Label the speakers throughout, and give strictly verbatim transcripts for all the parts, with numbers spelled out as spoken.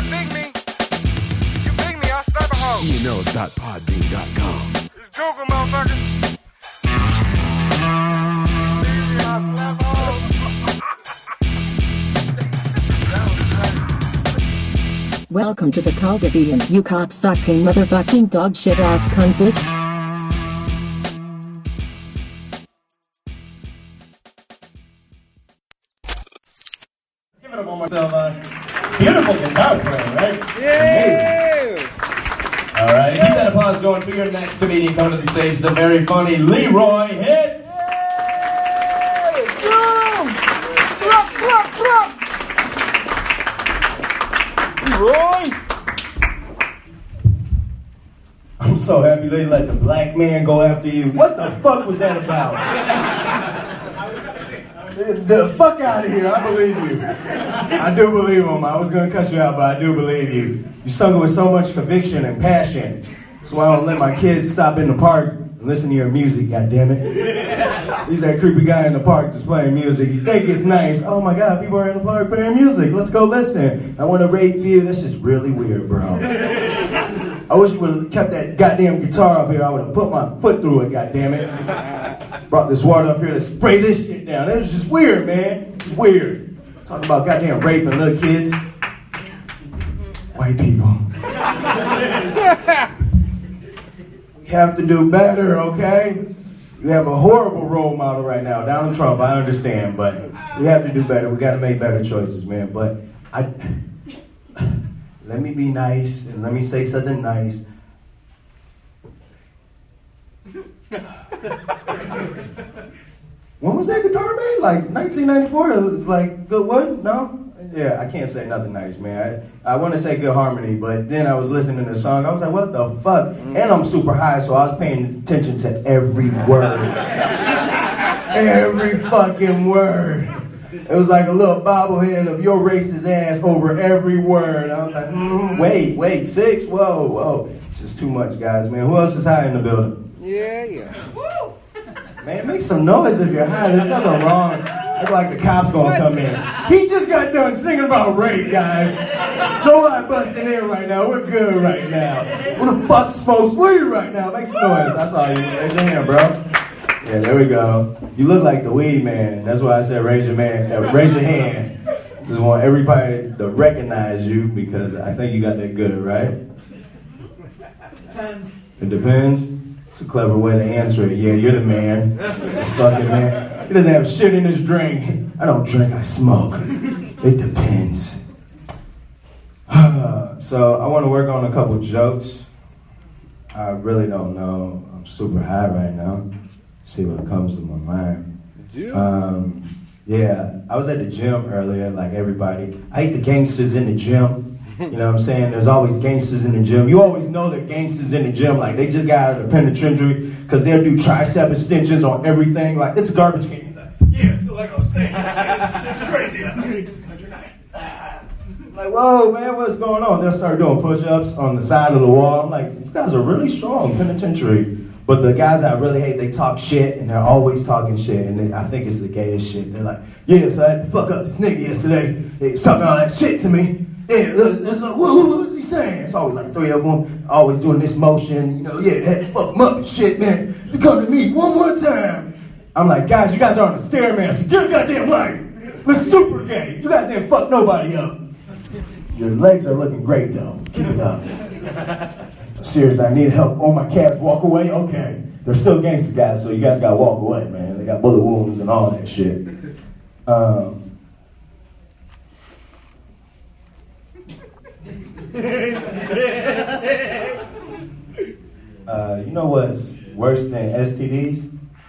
Speaker 1: that big me. You big me, I'll slap a hoe.
Speaker 2: E N Os dot podbean dot com.
Speaker 1: It's Google, motherfucker. Big me, I'll slap a hoe.
Speaker 3: Welcome to the Calgavian, you cocksucking motherfucking dog shit ass cunt bitch.
Speaker 4: Give it up one more time. Uh, beautiful guitar player, right?
Speaker 1: Yeah!
Speaker 4: All right, keep that applause going for your next comedian coming to the stage, the very funny Leroy Hits.
Speaker 1: Leroy!
Speaker 4: I'm so happy they let the black man go after you. What the fuck was that about? The fuck out of here, I believe you. I do believe him. I was gonna cuss you out, but I do believe you. You sung it with so much conviction and passion. That's why I don't let my kids stop in the park and listen to your music, goddammit. He's that creepy guy in the park just playing music. You think it's nice. Oh my god, people are in the park playing music. Let's go listen. I wanna rate you. That's just really weird, bro. I wish you would have kept that goddamn guitar up here. I would have put my foot through it, goddammit. Brought this water up here to spray this shit down. It was just weird, man. It's weird. Talking about goddamn raping little kids. White people. You have to do better, okay? You have a horrible role model right now, Donald Trump, I understand, but we have to do better. We gotta make better choices, man. But I, let me be nice and let me say something nice. When was that guitar made? Like nineteen ninety-four? It was like good what? No? Yeah, I can't say nothing nice, man. I, I want to say good harmony, but then I was listening to the song. I was like, what the fuck? And I'm super high, so I was paying attention to every word. Every fucking word. It was like a little bobblehead of your racist ass over every word. I was like, mm, wait, wait, six? Whoa, whoa. It's just too much, guys, man. Who else is high in the building?
Speaker 1: Yeah, yeah. Woo!
Speaker 4: Man, make some noise if you're high. There's nothing wrong. It's like the cops gonna come in. He just got done singing about rape, guys. No lie busting in right now. We're good right now. Who the fuck smokes weed right now? Make some noise. I saw you. Raise your hand, bro. Yeah, there we go. You look like the weed man. That's why I said raise your man. Uh, raise your hand. Just want everybody to recognize you because I think you got that good, right?
Speaker 1: Depends.
Speaker 4: It depends. It's a clever way to answer it. Yeah, you're the man. Fucking man. He doesn't have shit in his drink. I don't drink, I smoke. It depends. So I want to work on a couple jokes. I really don't know. I'm super high right now. See what comes to my mind. Um, yeah, I was at the gym earlier, like everybody. I hate the gangsters in the gym. You know what I'm saying? There's always gangsters in the gym. You always know that gangsters in the gym, like they just got out of the penitentiary because they'll do tricep extensions on everything. Like, it's a garbage can. He's like, yeah, so like I was saying, it's, it's crazy. Like, whoa, man, what's going on? They'll start doing push-ups on the side of the wall. I'm like, you guys are really strong, penitentiary. But the guys I really hate, they talk shit, and they're always talking shit, and they, I think it's the gayest shit. They're like, yeah, so I had to fuck up this nigga yesterday. He's talking all that shit to me. Yeah, it's, it's like, what, what was he saying? It's always like three of them, always doing this motion. You know, yeah, had to fuck him up and shit, man. If you come to me one more time. I'm like, guys, you guys are on the Stairmaster. Get a goddamn life. Look super gay. You guys didn't fuck nobody up. Your legs are looking great, though. Keep it up. Seriously, I need help. Oh, my calves walk away? Okay. They're still gangster guys, so you guys gotta walk away, man. They got bullet wounds and all that shit. Um... uh, you know what's worse than S T Ds?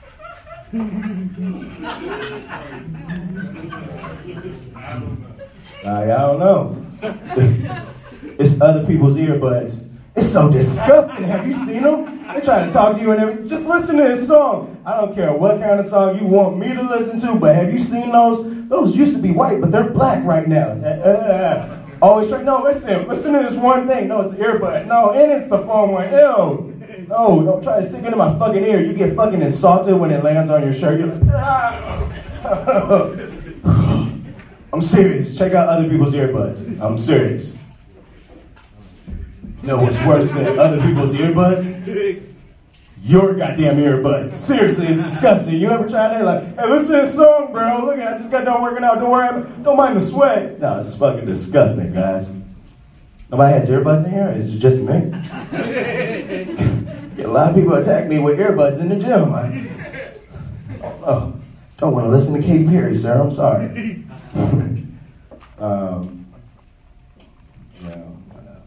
Speaker 4: uh, I don't know. It's other people's earbuds. It's so disgusting. Have you seen them? They try to talk to you and everything. Just listen to this song. I don't care what kind of song you want me to listen to, but have you seen those? Those used to be white, but they're black right now. Uh, Always try, no, listen, listen to this one thing. No, it's an earbud. No, and it's the phone one. Ew. No, don't try to stick it in my fucking ear. You get fucking insulted when it lands on your shirt. You're like, ah. I'm serious. Check out other people's earbuds. I'm serious. You know what's worse than other people's earbuds? Your goddamn earbuds. Seriously, it's disgusting. You ever tried that? Like, hey, listen to this song, bro. Look, I just got done working out. Don't worry, don't mind the sweat. No, it's fucking disgusting, guys. Nobody has earbuds in here? Is it just me? A lot of people attack me with earbuds in the gym. I, oh, don't want to listen to Katy Perry, sir. I'm sorry. um, yeah, what else?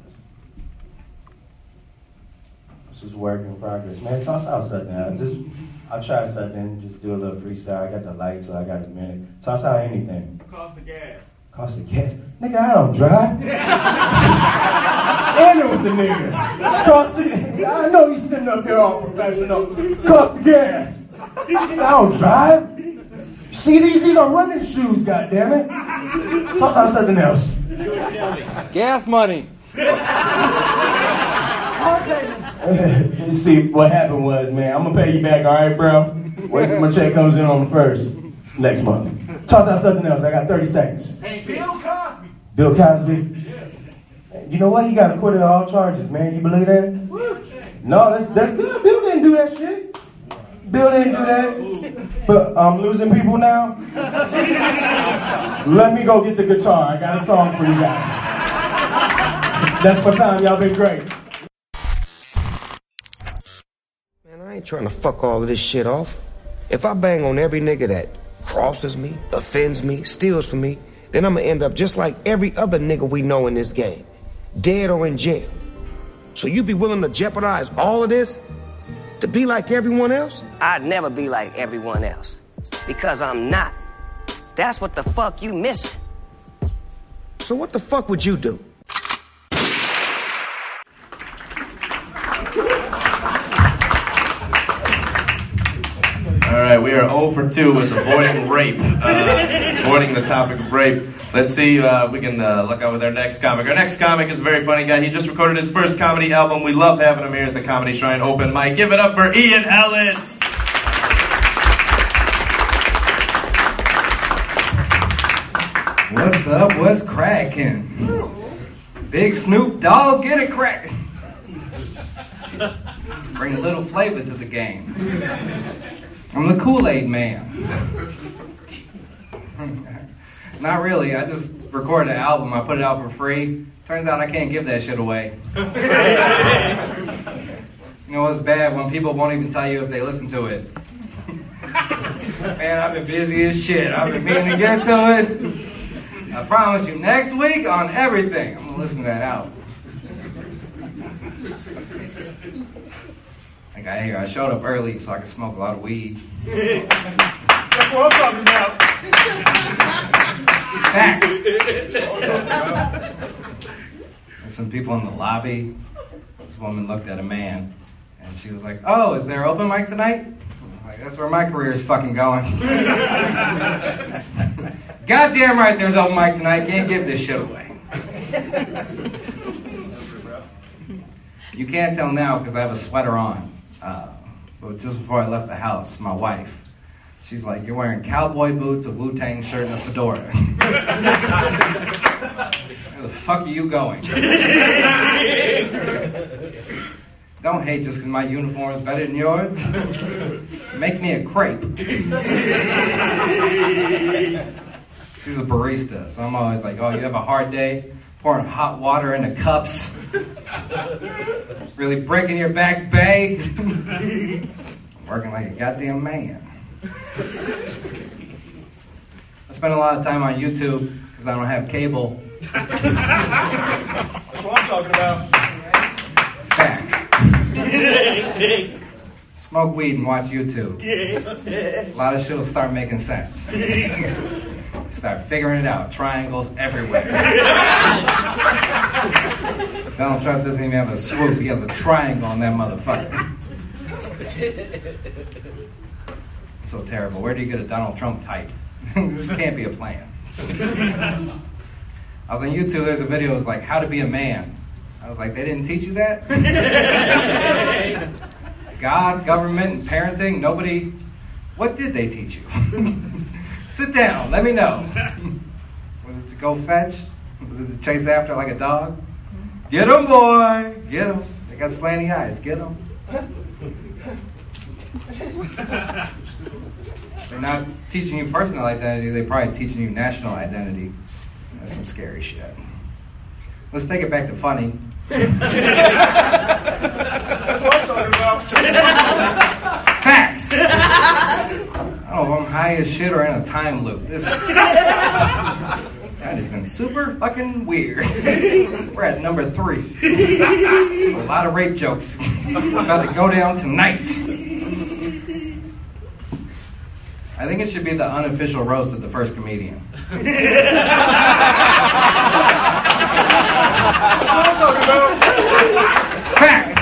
Speaker 4: This is work in progress. Man, toss out something. I just, I'll try something. Just do a little freestyle. I got the lights, so I got a minute. Toss out anything.
Speaker 1: Cost the gas.
Speaker 4: Cost of gas? Nigga, I don't drive. And there was a nigga. Cost the, I know he's sitting up there all professional. Cost the gas. I don't drive. See, these these are running shoes, goddammit. Toss out something else.
Speaker 1: Gas money.
Speaker 4: You see, what happened was, man, I'm gonna pay you back, all right, bro? Wait till my check comes in on the first next month. Toss out something else. I got thirty seconds.
Speaker 1: Hey, Bill Cosby.
Speaker 4: Bill Cosby? You know what? He got acquitted of all charges, man. You believe that? No, that's that's good. Bill didn't do that shit. Bill didn't do that. But I'm losing people now. Let me go get the guitar. I got a song for you guys. That's my time. Y'all been great.
Speaker 5: Man, I ain't trying to fuck all of this shit off. If I bang on every nigga that crosses me, offends me, steals from me, then I'm gonna end up just like every other nigga we know in this game. Dead or in jail. So you be willing to jeopardize all of this to be like everyone else?
Speaker 6: I'd never be like everyone else. Because I'm not. That's what the fuck you missing.
Speaker 5: So what the fuck would you do?
Speaker 7: All right, we are zero for two with avoiding rape. Uh, avoiding the topic of rape. Let's see uh, if we can uh, look out with our next comic. Our next comic is a very funny guy. He just recorded his first comedy album. We love having him here at the Comedy Shrine Open Mic. Give it up for Ian Ellis.
Speaker 8: What's up? What's cracking? Big Snoop Dogg, get it cracking. Bring a little flavor to the game. I'm the Kool-Aid man. Not really. I just recorded an album. I put it out for free. Turns out I can't give that shit away. You know what's bad? When people won't even tell you if they listen to it. Man, I've been busy as shit. I've been meaning to get to it. I promise you, next week on everything, I'm gonna listen to that out. I got here. I showed up early so I could smoke a lot of weed.
Speaker 1: That's what I'm talking about.
Speaker 8: Facts. There's some people in the lobby. This woman looked at a man, and she was like, "Oh, is there open mic tonight?" I'm like, that's where my career is fucking going. Goddamn right, there's open mic tonight. Can't give this shit away. You can't tell now because I have a sweater on. Uh, but just before I left the house, my wife, she's like, "You're wearing cowboy boots, a Wu-Tang shirt, and a fedora. Where the fuck are you going?" Don't hate just because my uniform is better than yours. Make me a crepe. She's a barista, so I'm always like, "Oh, you have a hard day? Pouring hot water into cups? Really breaking your back, babe? Working like a goddamn man." I spend a lot of time on YouTube because I don't have cable.
Speaker 1: That's what I'm talking about.
Speaker 8: Facts. Smoke weed and watch YouTube. A lot of shit will start making sense. Start figuring it out. Triangles everywhere. Donald Trump doesn't even have a swoop. He has a triangle on that motherfucker. So terrible. Where do you get a Donald Trump type? This can't be a plan. I was on YouTube. There's a video. It was like, how to be a man. I was like, they didn't teach you that? God, government, and parenting, nobody. What did they teach you? Sit down, let me know. Was it to go fetch? Was it to chase after like a dog? Get him, boy. Get him. They got slanty eyes. Get him. They're not teaching you personal identity. They're probably teaching you national identity. That's some scary shit. Let's take it back to funny.
Speaker 1: That's what I'm talking about.
Speaker 8: Facts. I don't know if I'm high as shit or in a time loop. This, this guy has been super fucking weird. We're at number three. There's a lot of rape jokes about to go down tonight. I think it should be the unofficial roast of the first comedian.
Speaker 1: That's what I'm talking about.
Speaker 8: Facts.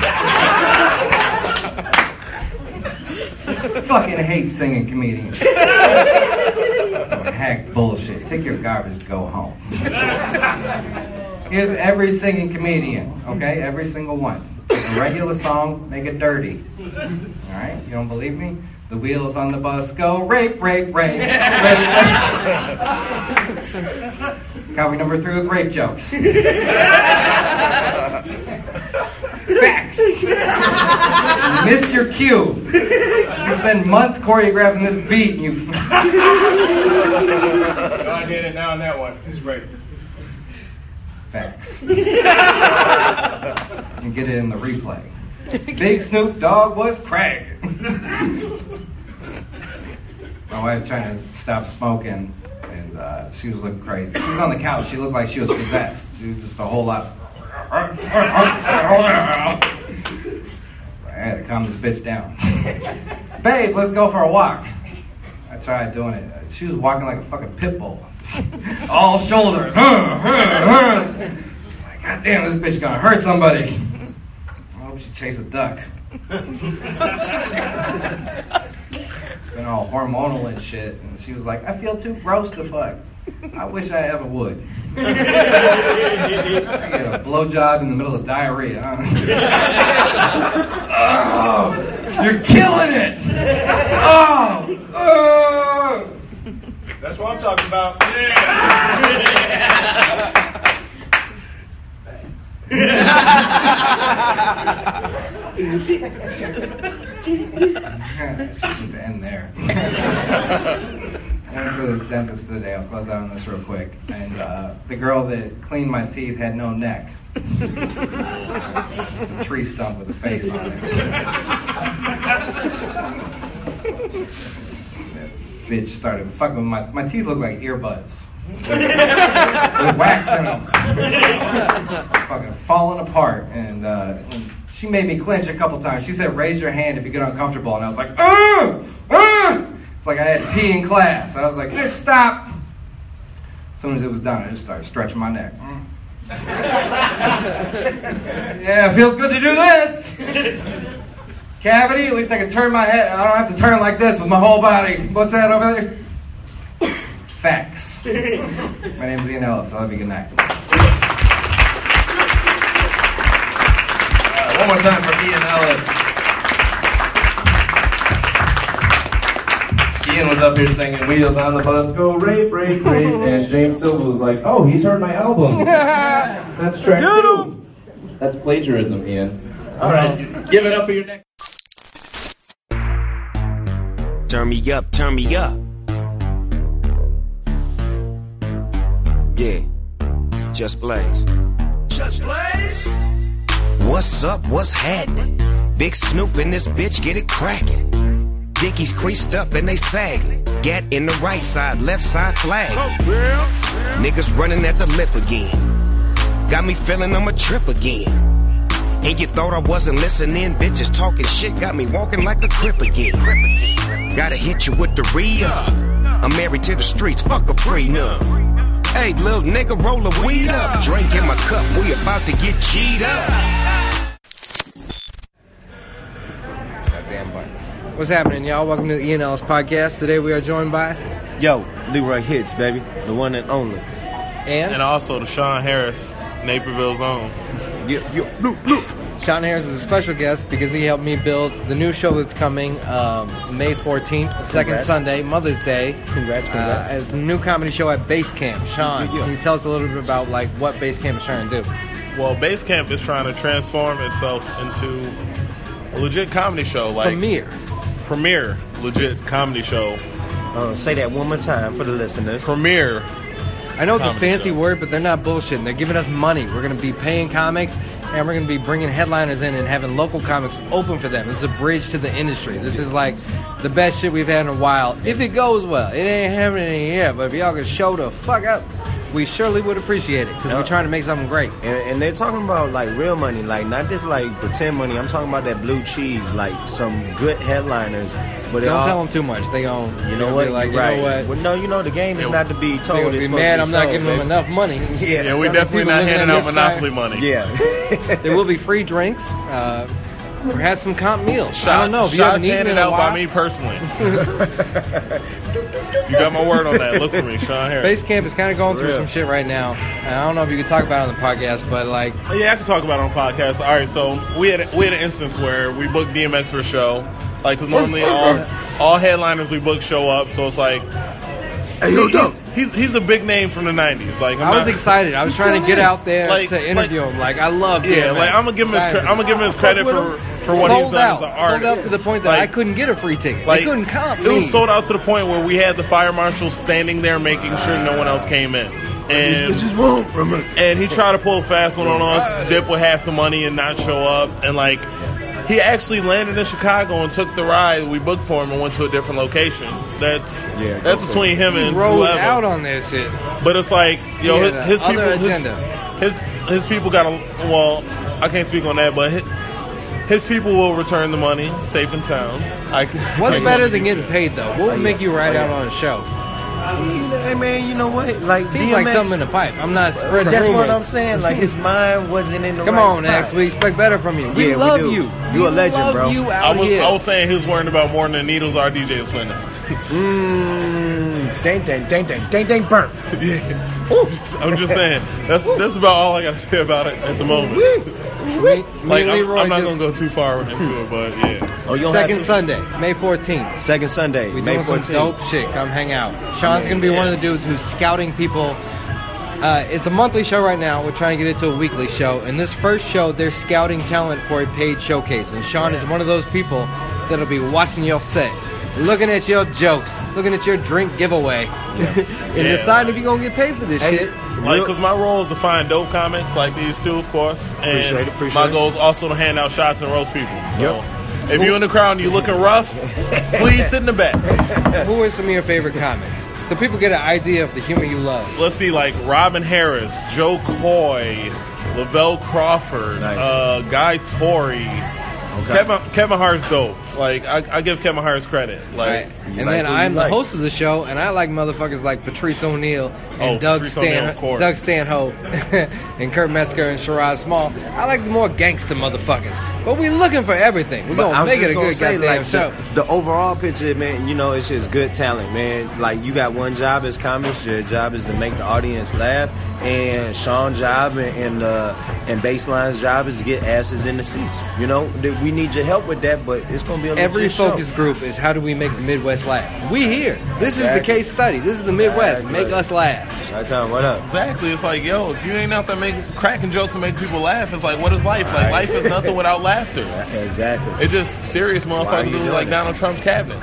Speaker 8: Fucking hate singing comedians. Some hack bullshit. Take your garbage to go home. Here's every singing comedian, okay? Every single one. Take a regular song, make it dirty. Alright? You don't believe me? The wheels on the bus go rape, rape, rape, rape, rape. Copy number three with rape jokes. Facts. You missed your cue. You spend months choreographing this beat and you...
Speaker 1: I did it now on that one. It's rape.
Speaker 8: Facts. You get it in the replay. Big Snoop Dogg was Craig. My wife trying to stop smoking, and uh, she was looking crazy. She was on the couch. She looked like she was possessed. She was just a whole lot. I had to calm this bitch down. Babe, let's go for a walk. I tried doing it. She was walking like a fucking pit bull. All shoulders. Like, God damn, this bitch gonna hurt somebody. I hope she chased a duck. Been all hormonal and shit, and she was like, I feel too gross to fuck. I wish I ever would. I get a blowjob in the middle of diarrhea. Huh? Oh, you're killing it! Oh! Oh!
Speaker 1: That's what I'm talking about. Yeah.
Speaker 8: Just to end there. I went to the dentist today. I'll close out on this real quick. And uh, the girl that cleaned my teeth had no neck. Just a tree stump with a face on it. That bitch started fucking with my... My teeth look like earbuds. With, with wax in them. Fucking falling apart. And, uh, and she made me clench a couple times. She said, raise your hand if you get uncomfortable. And I was like, ah! Ah! It's like I had pee in class. I was like, hey, stop. As soon as it was done, I just started stretching my neck. Yeah, it feels good to do this. Cavity, at least I can turn my head. I don't have to turn like this with my whole body. What's that over there? Facts. My name's Ian Ellis. I love you. Good night.
Speaker 7: Uh, one more time for Ian Ellis. Ian was up here singing Wheels on the Bus Go Rape, Rape, Rape, and James Silva was like, oh, he's heard my album. That's track two. That's plagiarism, Ian. All right, give it up for your next.
Speaker 6: Turn me up, turn me up. Yeah, Just Blaze. Just Blaze? What's up, what's happening? Big Snoop in this bitch, get it cracking. Dickies creased up and they sagging. Gat in the right side, left side flag. Niggas running at the lip again. Got me feeling I'm a trip again. And you thought I wasn't listening? Bitches talking shit got me walking like a crip again. Gotta hit you with the re-up. I'm married to the streets, fuck a prenup. Hey, little nigga, roll a weed up. Drink in my cup, we about to get G'd up. Goddamn button.
Speaker 9: What's happening, y'all? Welcome to the Ian Ellis Podcast. Today we are joined by...
Speaker 10: Yo, Leroy Hits, baby. The one and only.
Speaker 9: And?
Speaker 11: And also the Sean Harris, Naperville's own.
Speaker 10: Yeah, yo, look, look.
Speaker 9: Sean Harris is a special guest because he helped me build the new show that's coming um, May fourteenth, second
Speaker 10: Congrats.
Speaker 9: Sunday, Mother's Day.
Speaker 10: Congrats, congrats.
Speaker 9: Uh, as a new comedy show at Base Camp. Sean,
Speaker 10: Yeah, yeah.
Speaker 9: can you tell us a little bit about like what Base Camp is trying to do?
Speaker 11: well, Basecamp is trying to transform itself into a legit comedy show. Like
Speaker 9: Premiere.
Speaker 11: Premiere legit comedy show.
Speaker 10: Uh, say that one more time for the listeners.
Speaker 11: Premiere.
Speaker 9: I know it's a
Speaker 11: comedy
Speaker 9: fancy
Speaker 11: show.
Speaker 9: word, but they're not bullshitting. They're giving us money. We're going to be paying comics, and we're going to be bringing headliners in and having local comics open for them. This is a bridge to the industry. This is like the best shit we've had in a while. If it goes well, it ain't happening yet, but if y'all can show the fuck up, we surely would appreciate it because we're trying to make something great.
Speaker 10: And, and they're talking about like real money, like not just like pretend money. I'm talking about that blue cheese, like some good headliners. But
Speaker 9: Don't
Speaker 10: all,
Speaker 9: tell them too much. They gon'
Speaker 10: You know
Speaker 9: be
Speaker 10: what?
Speaker 9: like,
Speaker 10: You're right.
Speaker 9: you know what?
Speaker 10: Well, no, you know the game is not to be
Speaker 9: They're
Speaker 10: told.
Speaker 9: gonna
Speaker 10: It's
Speaker 9: be
Speaker 10: supposed
Speaker 9: mad
Speaker 10: to
Speaker 9: I'm
Speaker 10: be
Speaker 9: not
Speaker 10: sold,
Speaker 9: giving them
Speaker 10: baby.
Speaker 9: enough money.
Speaker 10: Yeah,
Speaker 11: Yeah, we
Speaker 9: People
Speaker 11: definitely not
Speaker 9: looking
Speaker 11: handing
Speaker 9: at
Speaker 11: out
Speaker 9: this
Speaker 11: Monopoly
Speaker 9: side.
Speaker 11: money.
Speaker 10: Yeah.
Speaker 9: There will be free drinks, uh, perhaps some comp meals.
Speaker 11: Shot,
Speaker 9: I don't know. If you
Speaker 11: shots
Speaker 9: haven't eaten
Speaker 11: handed
Speaker 9: in a
Speaker 11: out
Speaker 9: while,
Speaker 11: by me personally. You got my word on that. Look for me, Sean Harris.
Speaker 9: Basecamp is kind of going
Speaker 10: For
Speaker 9: through
Speaker 10: real.
Speaker 9: some shit right now. And I don't know if you can talk about it on the podcast, but like,
Speaker 11: Yeah, I can talk about it on podcast. All right, so we had we had an instance where we booked D M X for a show, like because normally all all headliners we book show up, so it's like,
Speaker 10: Hey, yo, Doug.
Speaker 11: he's, he's he's a big name from the nineties. Like I'm
Speaker 9: I was
Speaker 11: not-
Speaker 9: excited. I was trying to get out there
Speaker 11: Like-
Speaker 9: to interview him. Like, I love
Speaker 11: Yeah,
Speaker 9: D M X.
Speaker 11: like I'm gonna give him his cre-
Speaker 9: Excited.
Speaker 11: I'm gonna give him his credit
Speaker 9: Fuck
Speaker 11: for
Speaker 9: with him.
Speaker 11: for what
Speaker 9: sold
Speaker 11: he's done
Speaker 9: out.
Speaker 11: as an
Speaker 9: Sold
Speaker 11: artist.
Speaker 9: out to the point that
Speaker 11: Like-
Speaker 9: I couldn't get a free ticket.
Speaker 11: Like,
Speaker 9: they couldn't comp
Speaker 11: it
Speaker 9: me.
Speaker 11: was sold out to the point where we had the fire marshal standing there making sure no one else came in. And
Speaker 10: These bitches wrong from it.
Speaker 11: and he tried to pull a fast one on us, dip with half the money and not show up. And like, he actually landed in Chicago and took the ride we booked for him and went to a different location. That's
Speaker 10: Yeah,
Speaker 11: that's
Speaker 10: go for
Speaker 11: between him
Speaker 9: He
Speaker 11: and
Speaker 9: rolled
Speaker 11: whoever.
Speaker 9: out on that shit.
Speaker 11: But it's like, yo,
Speaker 9: He
Speaker 11: his,
Speaker 9: had a
Speaker 11: his
Speaker 9: other
Speaker 11: people, his,
Speaker 9: agenda.
Speaker 11: his his people got a well. I can't speak on that, but his, his people will return the money safe and sound. I,
Speaker 9: What's
Speaker 11: I-
Speaker 9: better than getting paid, though? What would make you ride
Speaker 10: Oh,
Speaker 9: out
Speaker 10: yeah.
Speaker 9: on a show?
Speaker 10: Hey man, you know what? Like
Speaker 9: Seems
Speaker 10: D M X,
Speaker 9: like something in the pipe. I'm not spreading
Speaker 10: That's
Speaker 9: rumors.
Speaker 10: what I'm saying. Like his mind wasn't in the
Speaker 9: Come
Speaker 10: right
Speaker 9: on,
Speaker 10: spot.
Speaker 9: X. We expect better from you. We
Speaker 10: Yeah, we
Speaker 9: love
Speaker 10: do.
Speaker 9: you.
Speaker 10: You
Speaker 9: we
Speaker 10: a legend,
Speaker 9: love
Speaker 10: bro.
Speaker 9: You
Speaker 11: I
Speaker 9: out
Speaker 11: was
Speaker 9: here.
Speaker 11: I was saying he was worrying about more than needles our D J is winning.
Speaker 10: Mmm, dang, dang, dang, dang, dang, dang, burnt.
Speaker 11: I'm just saying that's that's about all I got to say about it at the moment.
Speaker 9: Me, me
Speaker 11: Like
Speaker 9: and
Speaker 11: I'm,
Speaker 9: Leroy
Speaker 11: I'm not
Speaker 9: just-
Speaker 11: gonna go too far into it, but yeah.
Speaker 10: Oh, you don't have
Speaker 9: Second
Speaker 10: to-
Speaker 9: Sunday, May fourteenth.
Speaker 10: Second Sunday,
Speaker 9: We
Speaker 10: May
Speaker 9: doing some
Speaker 10: fourteenth.
Speaker 9: dope shit. Come hang out. Sean's
Speaker 10: Man,
Speaker 9: gonna be
Speaker 10: yeah.
Speaker 9: one of the dudes who's scouting people. Uh, it's a monthly show right now. We're trying to get it to a weekly show. And this first show, they're scouting talent for a paid showcase. And Sean is one of those people that'll be watching your set, looking at your jokes, looking at your drink giveaway, and
Speaker 11: Yeah.
Speaker 9: deciding if you're gonna get paid for this
Speaker 10: Hey,
Speaker 9: shit.
Speaker 11: Like, because my role is to find dope comics like these two, of course. And
Speaker 10: Appreciate it, appreciate
Speaker 11: my
Speaker 10: it.
Speaker 11: goal is also to hand out shots and roast people. So
Speaker 10: Yep.
Speaker 11: if you're in the crowd and you're looking rough, please sit in the back.
Speaker 9: Who are some of your favorite comics? So people get an idea of the humor you love.
Speaker 11: Let's see, like Robin Harris, Joe Coy, Lavelle Crawford,
Speaker 10: Nice.
Speaker 11: uh, Guy Torrey.
Speaker 10: Okay.
Speaker 11: Kevin, Kevin Hart's dope. Like, I, I give Kevin Hart's credit. Like,
Speaker 9: Right.
Speaker 10: You
Speaker 9: And
Speaker 10: like
Speaker 9: then
Speaker 10: who you
Speaker 9: I'm the
Speaker 10: like.
Speaker 9: host of the show, and I like motherfuckers like Patrice O'Neal and
Speaker 11: Oh,
Speaker 9: Doug
Speaker 11: Patrice O'Neal,
Speaker 9: Stan,
Speaker 11: of course.
Speaker 9: Doug Stanhope, and Kurt Metzger and Sherrod Small. I like the more gangster motherfuckers. But we looking for everything. We're
Speaker 10: But I
Speaker 9: gonna
Speaker 10: was
Speaker 9: make
Speaker 10: just
Speaker 9: it a
Speaker 10: gonna
Speaker 9: good
Speaker 10: say,
Speaker 9: goddamn
Speaker 10: like,
Speaker 9: show.
Speaker 10: The, the overall picture, man, you know, it's just good talent, man. Like, you got one job as comics. Your job is to make the audience laugh. And Sean's job and and, uh, and Baseline's job is to get asses in the seats. You know, Th- we need your help with that, but it's going to be a
Speaker 9: Every
Speaker 10: legit show.
Speaker 9: focus group is how do we make the Midwest laugh. We here. This is
Speaker 10: Exactly.
Speaker 9: the case study. This is the Midwest.
Speaker 10: Exactly.
Speaker 9: Make us laugh.
Speaker 10: Chi-Town, what up?
Speaker 11: exactly. It's like, yo, if you ain't out there making cracking jokes and make people laugh, it's like, what is life? Like, life is nothing without laughter.
Speaker 10: Exactly.
Speaker 11: It's just serious
Speaker 10: Why are
Speaker 11: motherfuckers
Speaker 10: you
Speaker 11: who
Speaker 10: doing
Speaker 11: like
Speaker 10: that?
Speaker 11: Donald Trump's cabinet.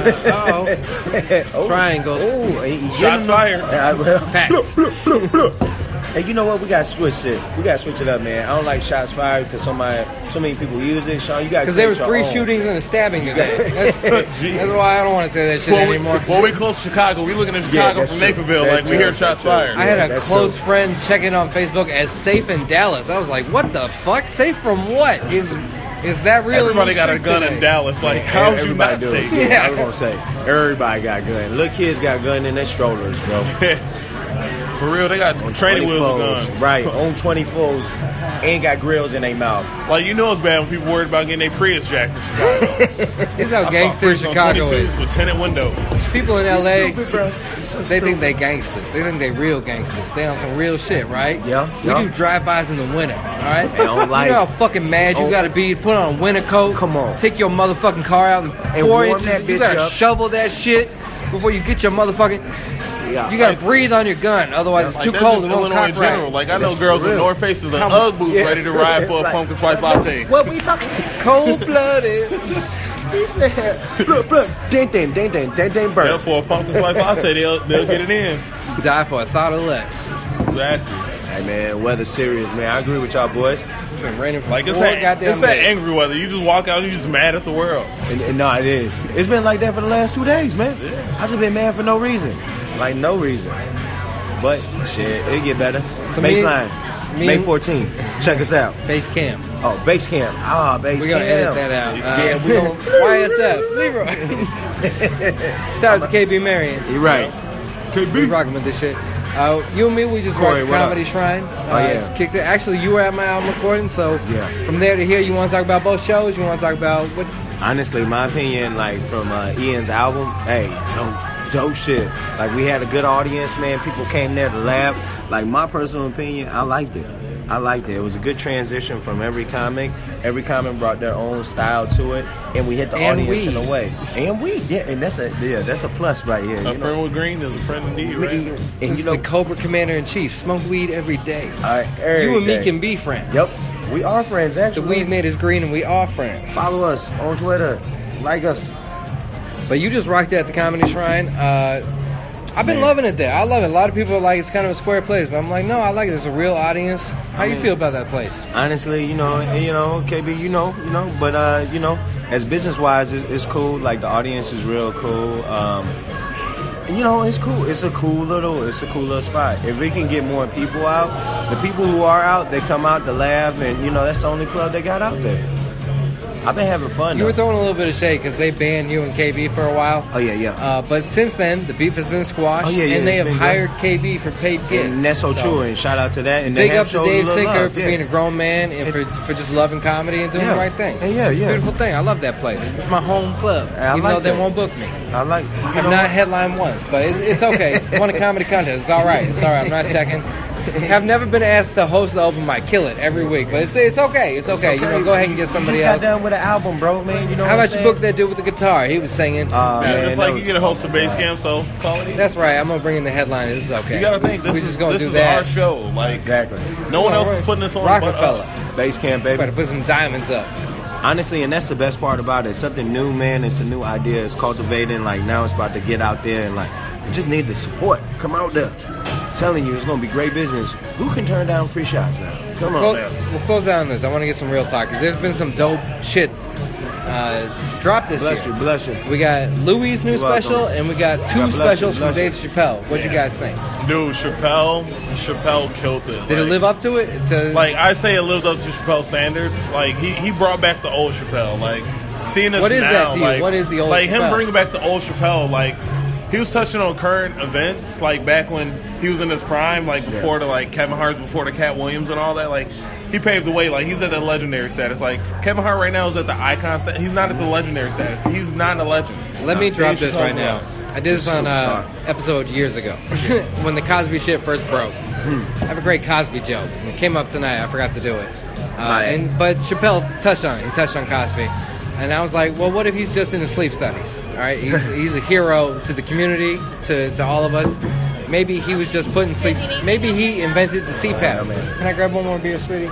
Speaker 9: Uh-oh. Triangles.
Speaker 10: Oh, he- he
Speaker 11: Shots
Speaker 10: getting them.
Speaker 11: fired.
Speaker 10: Yeah, well,
Speaker 9: Facts.
Speaker 10: Hey, you know what? We gotta switch it. We gotta switch it up, man. I don't like shots fired because somebody, so many people use it. Sean, you gotta.
Speaker 9: Because there was
Speaker 10: create
Speaker 9: three
Speaker 10: your own.
Speaker 9: shootings and a stabbing today. That's, that's why I don't want to say that shit
Speaker 11: Well, we,
Speaker 9: anymore.
Speaker 11: well, we close to Chicago. We looking at
Speaker 10: Yeah,
Speaker 11: Chicago
Speaker 10: that's
Speaker 11: from
Speaker 10: true.
Speaker 11: Naperville.
Speaker 10: That's
Speaker 11: Like, we
Speaker 10: true.
Speaker 11: hear
Speaker 10: That's
Speaker 11: shots
Speaker 10: true.
Speaker 11: fired.
Speaker 9: I had a
Speaker 10: that's
Speaker 9: close
Speaker 10: true.
Speaker 9: friend check in on Facebook as safe in Dallas. I was like, what the fuck? Safe from what? Is is that real? in
Speaker 11: Everybody
Speaker 9: these
Speaker 11: got a
Speaker 9: streets
Speaker 11: gun
Speaker 9: today?
Speaker 11: in Dallas. Like, how's you
Speaker 10: Everybody
Speaker 11: not
Speaker 10: do.
Speaker 11: safe?
Speaker 10: Yeah, I was gonna say everybody got gun. Little kids got gun in their strollers, bro.
Speaker 11: For real, they got training wheels with
Speaker 10: twenty-fours,
Speaker 11: guns.
Speaker 10: right? On twenty-fours, ain't got grills in their mouth.
Speaker 11: Like, you know it's bad when people worried about getting their Prius jacked in Chicago.
Speaker 9: This is how
Speaker 11: I saw
Speaker 9: gangster
Speaker 11: Prius on
Speaker 9: Chicago
Speaker 11: twenty-twos
Speaker 9: is.
Speaker 11: with tinted windows.
Speaker 9: People in L A,
Speaker 10: Stupid, bro. It's so
Speaker 9: they think
Speaker 10: stupid.
Speaker 9: they gangsters. They think they real gangsters. They on some real shit, right?
Speaker 10: Yeah,
Speaker 9: We
Speaker 10: yeah.
Speaker 9: do drive-bys in the winter, all right?
Speaker 10: And on
Speaker 9: You
Speaker 10: life.
Speaker 9: know how fucking mad you
Speaker 10: On-
Speaker 9: gotta be. Put on a winter coat.
Speaker 10: Come on.
Speaker 9: Take your motherfucking car out and
Speaker 10: And
Speaker 9: four
Speaker 10: warm
Speaker 9: inches.
Speaker 10: that
Speaker 9: You
Speaker 10: bitch
Speaker 9: gotta
Speaker 10: up.
Speaker 9: shovel that shit before you get your motherfucking.
Speaker 10: yeah.
Speaker 9: You gotta breathe on your gun, otherwise it's
Speaker 11: Like,
Speaker 9: too
Speaker 11: that's
Speaker 9: cold.
Speaker 11: just
Speaker 9: It won't
Speaker 11: Illinois in
Speaker 9: cock right.
Speaker 11: general. Like I know
Speaker 10: That's
Speaker 11: girls
Speaker 10: for
Speaker 11: with
Speaker 10: real.
Speaker 11: North Faces and
Speaker 9: Come-
Speaker 11: Ugg boots
Speaker 10: Yeah.
Speaker 11: ready to ride for a
Speaker 10: Like-
Speaker 11: pumpkin spice latte.
Speaker 10: What we talking?
Speaker 9: Cold blooded.
Speaker 10: He said, look, look, ding, ding, ding, ding, ding, ding,
Speaker 11: Yeah,
Speaker 10: burn.
Speaker 11: for a pumpkin spice latte, they'll they'll get it in.
Speaker 9: Die for a thought or less.
Speaker 11: Exactly.
Speaker 10: Hey, man, weather serious, man. I agree with y'all boys.
Speaker 9: It's been raining for
Speaker 11: Like it's
Speaker 9: four
Speaker 11: that
Speaker 9: goddamn
Speaker 11: it's that
Speaker 9: days.
Speaker 11: angry weather. You just walk out and you just mad at the world.
Speaker 10: And, and no, it is. It's been like that for the last two days, man. I just been mad for no reason. Like, no reason. But, shit, it'll get better.
Speaker 9: So me-
Speaker 10: Baseline,
Speaker 9: me
Speaker 10: May
Speaker 9: and-
Speaker 10: fourteenth. Check us out.
Speaker 9: Base camp.
Speaker 10: Oh, base camp. Ah, base
Speaker 9: We're
Speaker 10: camp.
Speaker 9: gonna edit that out.
Speaker 10: Base
Speaker 9: Uh,
Speaker 10: camp. We gonna,
Speaker 9: Y S F. Leroy. Shout out to K B Marion.
Speaker 10: You're right.
Speaker 9: We rocking with this shit. Uh, you and me, we just
Speaker 10: Corey,
Speaker 9: rocked
Speaker 10: what
Speaker 9: Comedy
Speaker 10: up?
Speaker 9: Shrine.
Speaker 10: Oh,
Speaker 9: Uh,
Speaker 10: yeah.
Speaker 9: just kicked it. Actually, you were at my album recording, so
Speaker 10: Yeah.
Speaker 9: from there to here, you want to talk about both shows? You want to talk about what?
Speaker 10: Honestly, my opinion, like, from uh, Ian's album, hey, dope, dope shit. Like, we had a good audience, man. People came there to laugh. Like, my personal opinion, I liked it. I liked it. It was a good transition from every comic. Every comic brought their own style to it, and we hit the
Speaker 9: And
Speaker 10: audience
Speaker 9: weed.
Speaker 10: in a way. And we, yeah, and that's a yeah, that's a plus right here.
Speaker 11: A
Speaker 10: you know?
Speaker 11: friend with green is a friend indeed, right?
Speaker 10: And
Speaker 9: This
Speaker 10: you
Speaker 9: is
Speaker 10: know,
Speaker 9: the Cobra Commander in Chief. Smoke weed every day.
Speaker 10: uh, every
Speaker 9: You and me
Speaker 10: day.
Speaker 9: can be friends.
Speaker 10: Yep, we are friends.
Speaker 9: The
Speaker 10: Actually,
Speaker 9: weed made us green, and we are friends.
Speaker 10: follow us on Twitter, like us.
Speaker 9: But you just rocked it at the Comedy Shrine. Uh, I've been
Speaker 10: Man.
Speaker 9: loving it there. I love it. A lot of people are like, it's kind of a square place, but I'm like, no, I like it. There's a real audience. How
Speaker 10: I
Speaker 9: you
Speaker 10: mean-
Speaker 9: feel about that place?
Speaker 10: Honestly, you know, and, you know, K B, you know, you know, but uh, you know, as business wise, it's, it's cool. Like the audience is real cool. Um, and, you know, it's cool. It's a cool little, it's a cool little spot. If we can get more people out, the people who are out, they come out to laugh, and you know, that's the only club they got out there. I've been having fun.
Speaker 9: You were
Speaker 10: though.
Speaker 9: throwing a little bit of shade because they banned you and K B for a while.
Speaker 10: Oh yeah, yeah.
Speaker 9: Uh, but since then, the beef has been squashed,
Speaker 10: Oh, yeah, yeah,
Speaker 9: and they
Speaker 10: it's
Speaker 9: have
Speaker 10: been
Speaker 9: hired K B for paid gigs.
Speaker 10: And that's so, true. And shout out to that. And they
Speaker 9: Big
Speaker 10: have
Speaker 9: up to
Speaker 10: showed
Speaker 9: Dave
Speaker 10: a little
Speaker 9: Sinker
Speaker 10: love,
Speaker 9: for
Speaker 10: yeah.
Speaker 9: being a grown man and, for for just loving comedy and doing
Speaker 10: Yeah.
Speaker 9: the right thing.
Speaker 10: And yeah,
Speaker 9: It's a
Speaker 10: yeah.
Speaker 9: beautiful thing. I love that place. It's my home club,
Speaker 10: I
Speaker 9: even
Speaker 10: like
Speaker 9: though they
Speaker 10: that.
Speaker 9: won't book me.
Speaker 10: I like. You
Speaker 9: I've
Speaker 10: know
Speaker 9: not
Speaker 10: what?
Speaker 9: headlined once, but it's, it's okay. Won a comedy contest. It's all right. It's all right. I'm not checking. Have never been asked to host the open mic. Kill it every week, but it's it's okay. It's okay. You know, go ahead and get somebody
Speaker 10: you just
Speaker 9: else.
Speaker 10: got done with an album, bro, man. You know
Speaker 9: How
Speaker 10: what
Speaker 9: about
Speaker 10: I'm
Speaker 9: you book that dude with the guitar? He was singing.
Speaker 10: Uh,
Speaker 11: Yeah,
Speaker 10: man,
Speaker 11: it's
Speaker 10: that
Speaker 11: like
Speaker 10: was-
Speaker 11: you get a host of base camp, so call it.
Speaker 9: That's right. I'm gonna bring in the headline. This is okay.
Speaker 11: You gotta think this
Speaker 9: we
Speaker 11: is
Speaker 9: just gonna
Speaker 11: this
Speaker 9: do
Speaker 11: is
Speaker 9: that.
Speaker 11: our show. Like
Speaker 10: Exactly.
Speaker 11: no one else is putting this on but
Speaker 9: Rockefeller.
Speaker 11: us.
Speaker 10: Base camp, baby.
Speaker 9: Better put some diamonds up.
Speaker 10: Honestly, and that's the best part about it. Something new, man. It's a new idea. It's cultivating. Like now, it's about to get out there, and like we just need the support. Come out there. Telling you, it's gonna be great business. Who can turn down free shots now? Come on,
Speaker 9: Clo-
Speaker 10: man.
Speaker 9: we'll close out on this. I want to get some real talk because there's been some dope shit uh, dropped this
Speaker 10: Bless
Speaker 9: year.
Speaker 10: you, bless you.
Speaker 9: We got Louis' new
Speaker 10: You're welcome.
Speaker 9: special, and we got two
Speaker 10: God bless you,
Speaker 9: specials from
Speaker 10: bless
Speaker 9: Dave
Speaker 10: you.
Speaker 9: Chappelle. What do you
Speaker 11: Yeah.
Speaker 9: guys think?
Speaker 11: Dude, Chappelle, Chappelle killed it.
Speaker 9: Did it
Speaker 11: Like-
Speaker 9: live up to it? To,
Speaker 11: Like I say, it lived up to Chappelle standards. Like he, he brought back the old Chappelle. Like seeing this
Speaker 9: What is
Speaker 11: now,
Speaker 9: that to you?
Speaker 11: like
Speaker 9: What is the old
Speaker 11: like him
Speaker 9: Chappelle?
Speaker 11: bringing back the old Chappelle. Like he was touching on current events, like back when he was in his prime, like before the like Kevin Hart's, before the Cat Williams and all that. Like he paved the way. Like he's at the legendary status. Like Kevin Hart right now is at the icon status. He's not at the legendary status. He's not a legend.
Speaker 9: Let me
Speaker 11: Dave
Speaker 9: drop this
Speaker 11: Chappelle's
Speaker 9: right now.
Speaker 11: was.
Speaker 9: I did this on uh, episode years ago when the Cosby shit first broke. I have a great Cosby joke. It came up tonight. I forgot to do it. Uh, and but Chappelle touched on it. He touched on Cosby, and I was like, well, what if he's just into sleep studies? All right, he's, he's a hero to the community, to, to all of us. Maybe he was just putting sleep. Maybe he invented the C PAP. Can I grab one more beer, sweetie?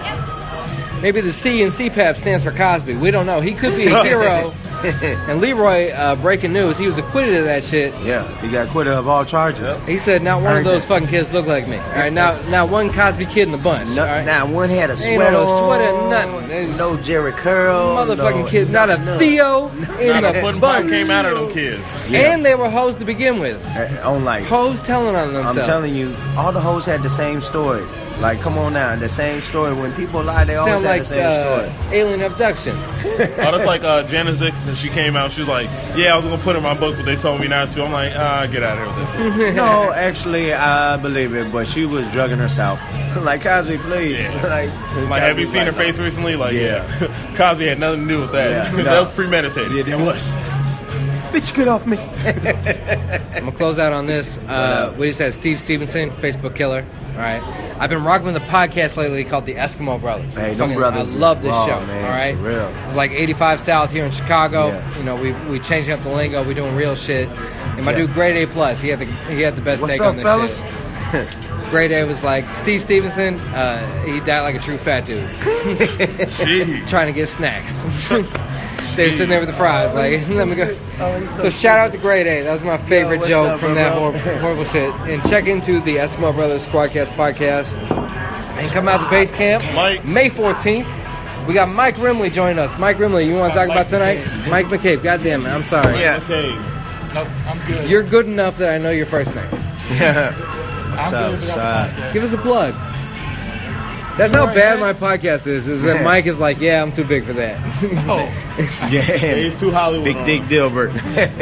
Speaker 9: Maybe the C in C PAP stands for Cosby. We don't know. He could be a hero. And Leroy, uh, breaking news, he was acquitted of that shit.
Speaker 10: Yeah, he got acquitted of all charges.
Speaker 9: He said not one of
Speaker 10: Earned
Speaker 9: those
Speaker 10: it.
Speaker 9: fucking kids look like me. All right, now now one Cosby kid in the bunch.
Speaker 10: No,
Speaker 9: all right?
Speaker 10: Now one had a
Speaker 9: Ain't
Speaker 10: sweater
Speaker 9: no
Speaker 10: on.
Speaker 9: sweater, nothing. There's
Speaker 10: No Jerry Curl.
Speaker 9: motherfucking
Speaker 10: no,
Speaker 9: kid, not a
Speaker 10: no.
Speaker 9: Theo in
Speaker 11: Not a
Speaker 9: the
Speaker 11: pudding pop
Speaker 9: bunch.
Speaker 11: came out of them kids.
Speaker 10: Yeah.
Speaker 9: And they were hoes to begin with.
Speaker 10: Uh, On like,
Speaker 9: Hoes telling on
Speaker 10: I'm
Speaker 9: themselves.
Speaker 10: telling you, all the hoes had the same story. Like, come on now, the same story. When people lie, they always
Speaker 9: Sound
Speaker 10: have
Speaker 9: like
Speaker 10: the same
Speaker 9: uh,
Speaker 10: story.
Speaker 9: alien abduction.
Speaker 11: Oh, that's like uh, Janice Dixon. She came out. She was like, "Yeah, I was gonna put it in my book, but they told me not to." I'm like, "Ah, get out of here with that."
Speaker 10: No, actually, I believe it, but she was drugging herself. Like, Cosby, please.
Speaker 11: Yeah.
Speaker 10: like,
Speaker 11: Like, have you
Speaker 10: Cosby's
Speaker 11: seen her
Speaker 10: like,
Speaker 11: face recently? Like,
Speaker 10: Yeah.
Speaker 11: yeah, Cosby had nothing to do with that.
Speaker 10: Yeah,
Speaker 11: that
Speaker 10: no.
Speaker 11: was premeditated.
Speaker 10: Yeah, there was. Bitch, get off me.
Speaker 9: I'm gonna close out on this. Uh, we just had Steve Stevenson, Facebook killer. All right, I've been rocking with a podcast lately called the Eskimo Brothers.
Speaker 10: Hey, them
Speaker 9: Fucking-
Speaker 10: brothers
Speaker 9: I love this
Speaker 10: is raw,
Speaker 9: show.
Speaker 10: man,
Speaker 9: all right,
Speaker 10: for real.
Speaker 9: It's like eighty-five South here in Chicago.
Speaker 10: Yeah.
Speaker 9: You know, we we changing up the lingo. We doing real shit, And my
Speaker 10: Yeah.
Speaker 9: dude, Grade A Plus, he had the he had the best
Speaker 10: What's
Speaker 9: take
Speaker 10: up,
Speaker 9: on this
Speaker 10: fellas?
Speaker 9: shit. Grade A was like, Steve Stevenson, uh, he died like a true fat dude. Trying to get snacks. They were sitting there with the fries, like, let me go. So shout out to Grade A. That was my favorite
Speaker 10: what's
Speaker 9: joke
Speaker 10: up,
Speaker 9: from
Speaker 10: bro,
Speaker 9: that
Speaker 10: bro?
Speaker 9: horrible, horrible shit. And check into the Eskimo Brothers Squadcast podcast. And come out to base camp May fourteenth. We got Mike Rimley joining us. Mike Rimley, you want to talk about tonight? Mike McCabe. Goddamn it, I'm sorry.
Speaker 10: Yeah.
Speaker 12: Nope, I'm good.
Speaker 9: You're good enough that I know your first name.
Speaker 10: Yeah. What's
Speaker 12: I'm
Speaker 10: up?
Speaker 12: good
Speaker 10: What's
Speaker 12: without
Speaker 10: up?
Speaker 9: Give us a plug. That's how bad my podcast is. Is that Mike is like, yeah, I'm too big for that.
Speaker 10: Yeah.
Speaker 11: He's too Hollywood.
Speaker 10: Big Dick Dilbert.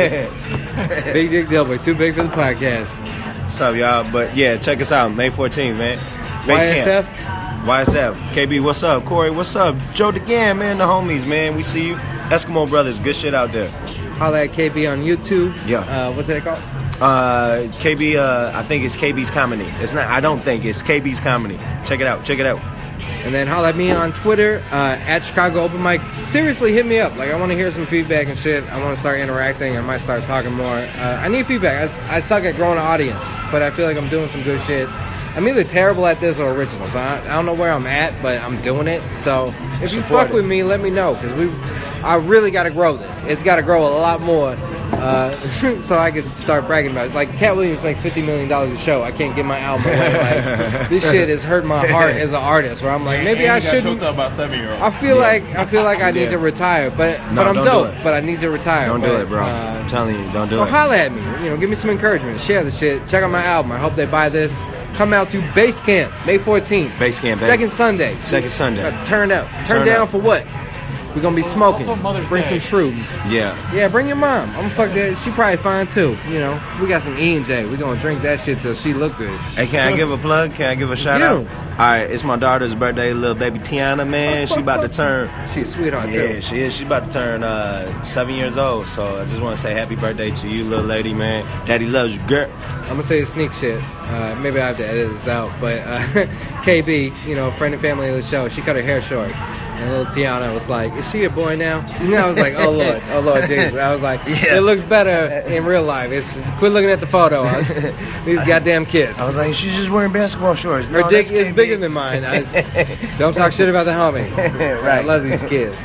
Speaker 9: Big Dick Dilbert, too big for the podcast.
Speaker 10: What's up, y'all? But yeah, check us out, May fourteenth, man.
Speaker 9: Y
Speaker 10: Base
Speaker 9: S
Speaker 10: camp.
Speaker 9: F?
Speaker 10: Y S F. K B, what's up? Corey, what's up? Joe DeGan, man, the homies, man. We see you. Eskimo Brothers, good shit out there.
Speaker 9: Holla at K B on YouTube.
Speaker 10: Yeah.
Speaker 9: Uh, what's that called?
Speaker 10: Uh, K B, uh, I think it's K B's Comedy. It's not, I don't think it's K B's Comedy. Check it out, check it out.
Speaker 9: And then holla at me on Twitter, uh, at Chicago Open Mic. Seriously, hit me up. Like, I want to hear some feedback and shit. I want to start interacting. I might start talking more. Uh, I need feedback. I, s- I suck at growing an audience, but I feel like I'm doing some good shit. I'm either terrible at this or original, so I, I don't know where I'm at, but I'm doing it. So if you
Speaker 10: Support
Speaker 9: fuck with me, let me know, because we, I really got to grow this. It's got to grow a lot more, uh, so I can start bragging about it. Like, Cat Williams makes fifty million dollars a show. I can't get my album away. Like, this shit has hurt my heart as an artist, where I'm like, maybe
Speaker 11: And
Speaker 9: I
Speaker 11: he got
Speaker 9: shouldn't.
Speaker 11: choked up by seven year old.
Speaker 9: I feel like I feel like I need
Speaker 10: Yeah.
Speaker 9: to retire, but
Speaker 10: No,
Speaker 9: but I'm
Speaker 10: don't do
Speaker 9: dope.
Speaker 10: it.
Speaker 9: But I need to retire.
Speaker 10: Don't
Speaker 9: but,
Speaker 10: do it, bro.
Speaker 9: uh,
Speaker 10: I'm telling you, don't do
Speaker 9: so
Speaker 10: it.
Speaker 9: holla at me. You know, give me some encouragement. Share the shit. Check out my album. I hope they buy this. Come out to Base Camp May fourteenth.
Speaker 10: Base Camp, baby.
Speaker 9: Second Sunday.
Speaker 10: Second Sunday.
Speaker 9: Got turned out. Turn,
Speaker 10: Turn
Speaker 9: down
Speaker 10: up.
Speaker 9: for what? We're gonna be smoking.
Speaker 12: also Mother's
Speaker 9: Bring
Speaker 12: Day.
Speaker 9: some shrooms.
Speaker 10: Yeah.
Speaker 9: Yeah, bring your mom. I'm gonna fuck that. She probably fine too. You know, we got some E and J. We gonna drink that shit till she look good.
Speaker 10: Hey, can I give a plug? Can I give a shout
Speaker 9: Yeah.
Speaker 10: out? All right, it's my daughter's birthday, little baby Tiana, man. She about to turn.
Speaker 9: She's a sweetheart
Speaker 10: Yeah,
Speaker 9: too.
Speaker 10: she is. She's about to turn uh, seven years old. So I just want to say happy birthday to you, little lady, man. Daddy loves you, girl.
Speaker 9: I'm gonna say sneak shit. Uh, maybe I have to edit this out, but uh, K B, you know, friend and family of the show, she cut her hair short, and little Tiana was like, "Is she a boy now?" And I was like, "Oh Lord, oh Lord, Jesus!" I was like,
Speaker 10: Yeah.
Speaker 9: "It looks better in real life. It's quit looking at the photo. I was, these goddamn kids."
Speaker 10: I was like, she's just wearing basketball shorts.
Speaker 9: Her
Speaker 10: No,
Speaker 9: dick
Speaker 10: that's
Speaker 9: is
Speaker 10: K B.
Speaker 9: bigger than mine. I, don't talk shit about the homie. I
Speaker 10: Right.
Speaker 9: love these kids.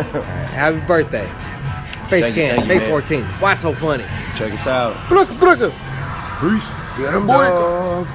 Speaker 9: Happy birthday, Base
Speaker 10: Thank you,
Speaker 9: Camp,
Speaker 10: thank you,
Speaker 9: May
Speaker 10: man.
Speaker 9: fourteenth. Why so funny?
Speaker 10: Check us out.
Speaker 9: Brooke, Brooke.
Speaker 10: Peace. Get him, dog.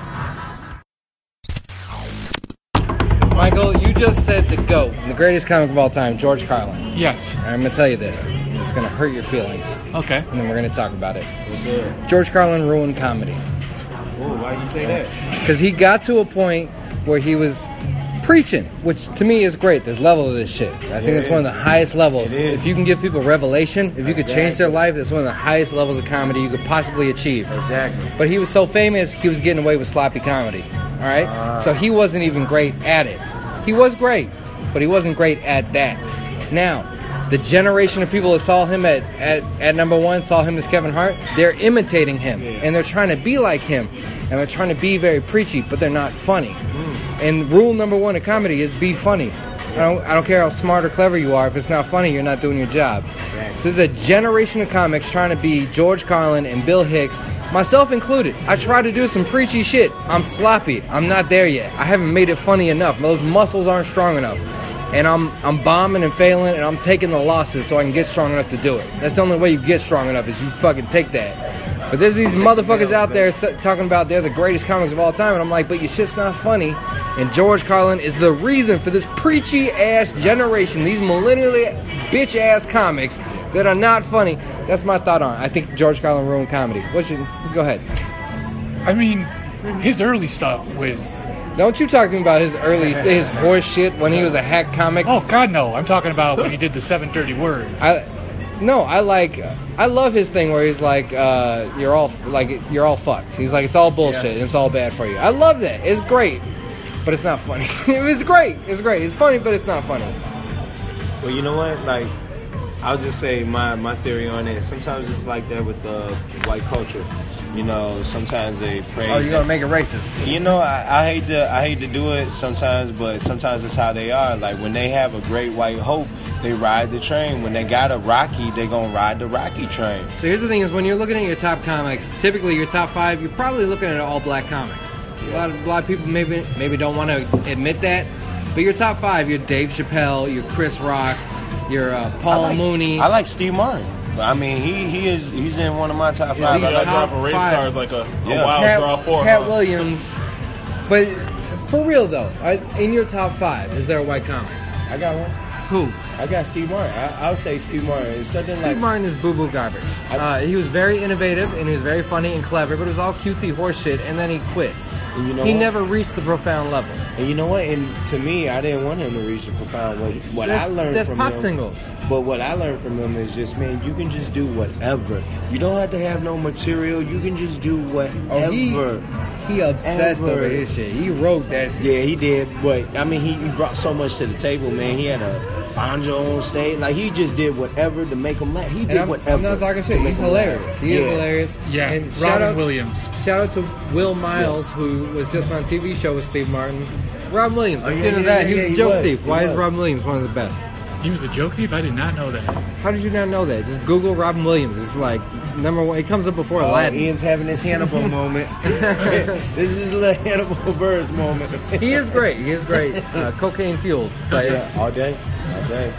Speaker 9: Michael, you just said the GOAT, the greatest comic of all time, George Carlin.
Speaker 12: Yes.
Speaker 9: I'm going to tell you this. It's going to hurt your feelings.
Speaker 12: Okay.
Speaker 9: And then we're going to talk about it. George Carlin ruined comedy.
Speaker 10: Oh, why you say that?
Speaker 9: Because he got to a point where he was preaching, which to me is great. There's level of this shit. I think it's one of the highest levels.
Speaker 10: It is.
Speaker 9: If you can give people revelation, if you could change their
Speaker 10: Exactly.
Speaker 9: life, that's one of the highest levels of comedy you could possibly achieve.
Speaker 10: Exactly.
Speaker 9: But he was so famous, he was getting away with sloppy comedy. All right?
Speaker 10: Ah.
Speaker 9: So he wasn't even great at it. He was great, but he wasn't great at that. Now, the generation of people that saw him at, at, at number one, saw him as Kevin Hart, they're imitating him. And they're trying to be like him. And they're trying to be very preachy, but they're not funny. And rule number one of comedy is be funny. I don't, I don't care how smart or clever you are. If it's not funny, you're not doing your job. So there's a generation of comics trying to be George Carlin and Bill Hicks, myself included. I try to do some preachy shit. I'm sloppy. I'm not there yet. I haven't made it funny enough. Those muscles aren't strong enough. And I'm I'm bombing and failing, and I'm taking the losses so I can get strong enough to do it. That's the only way you get strong enough is you fucking take that. But there's these motherfuckers out there s- talking about they're the greatest comics of all time, and I'm like, but your shit's not funny. And George Carlin is the reason for this preachy ass generation, these millennially bitch ass comics that are not funny. That's my thought on it. I think George Carlin ruined comedy. What should go ahead?
Speaker 12: I mean, his early stuff was.
Speaker 9: Don't you talk to me about his early his horse shit when he was a hack comic.
Speaker 12: Oh God, no! I'm talking about when he did the seven thirty words.
Speaker 9: I no, I like I love his thing where he's like, uh, you're all like you're all fucked. He's like, it's all bullshit and it's all bad for you. I love that. It's great, but it's not funny. It's great. It's great. It's funny, but it's not funny.
Speaker 10: Well, you know what? Like, I'll just say my, my theory on it. Sometimes it's like that with the white culture. You know, sometimes they praise.
Speaker 9: Oh, you're gonna make it racist?
Speaker 10: You know, I, I hate to I hate to do it sometimes, but sometimes it's how they are. Like when they have a great white hope, they ride the train. When they got a Rocky, they gonna ride the Rocky train.
Speaker 9: So here's the thing: is when you're looking at your top comics, typically your top five, you're probably looking at all black comics. A lot of a lot of people maybe maybe don't want to admit that, but your top five, you're Dave Chappelle, you're Chris Rock, you're uh, Paul
Speaker 10: I like,
Speaker 9: Mooney.
Speaker 10: I like Steve Martin. I mean, he he is he's in one of my top
Speaker 11: Yeah,
Speaker 10: five.
Speaker 11: he
Speaker 10: I like
Speaker 11: dropping race
Speaker 9: five.
Speaker 11: cars like a, a
Speaker 10: Yeah.
Speaker 11: wild
Speaker 9: Pat,
Speaker 11: draw four.
Speaker 9: Pat
Speaker 11: huh?
Speaker 9: Williams. But for real though, I- in your top five, is there a white comic?
Speaker 10: I got one.
Speaker 9: Who?
Speaker 10: I got Steve Martin. I, I would say Steve Martin. It's something
Speaker 9: Steve
Speaker 10: like
Speaker 9: Martin is boo-boo garbage. Uh, he was very innovative and he was very funny and clever, but it was all cutesy horseshit, and then he quit.
Speaker 10: And you know
Speaker 9: he
Speaker 10: what?
Speaker 9: never reached the profound level.
Speaker 10: And you know what? And to me, I didn't want him to reach the profound. What, what
Speaker 9: That's-
Speaker 10: I learned
Speaker 9: that's
Speaker 10: from
Speaker 9: pop
Speaker 10: him,
Speaker 9: singles.
Speaker 10: But what I learned from him is just, man, you can just do whatever. You don't have to have no material. You can just do whatever.
Speaker 9: Oh, he, he obsessed
Speaker 10: Ever.
Speaker 9: over his shit. He wrote that shit.
Speaker 10: Yeah, he did. But I mean, he, he brought so much to the table, man. He had a banjo on stage. Like he just did whatever to make him laugh. He did
Speaker 9: And I'm,
Speaker 10: whatever.
Speaker 9: I'm not talking
Speaker 10: to
Speaker 9: shit.
Speaker 10: make
Speaker 9: He's
Speaker 10: him
Speaker 9: hilarious.
Speaker 10: laugh.
Speaker 9: He
Speaker 10: yeah.
Speaker 9: is hilarious.
Speaker 12: Yeah,
Speaker 9: And
Speaker 12: Robin
Speaker 9: shout out,
Speaker 12: Williams.
Speaker 9: Shout out to Will Miles, who was just on a T V show with Steve Martin. Robin Williams. Let's
Speaker 10: Oh,
Speaker 9: get
Speaker 10: yeah,
Speaker 9: into
Speaker 10: yeah,
Speaker 9: that. He
Speaker 10: yeah,
Speaker 9: was a
Speaker 10: he
Speaker 9: joke
Speaker 10: was.
Speaker 9: thief.
Speaker 10: He
Speaker 9: Why is
Speaker 10: was.
Speaker 9: Robin Williams one of the best?
Speaker 12: He was a joke thief? I did not know that.
Speaker 9: How did you not know that? Just Google Robin Williams. It's like number one. It comes up before
Speaker 10: Oh,
Speaker 9: Aladdin.
Speaker 10: Ian's having his Hannibal moment. This is a little Hannibal Buress moment.
Speaker 9: He is great. He is great. Uh, cocaine fueled. But
Speaker 10: Yeah, all day, all day.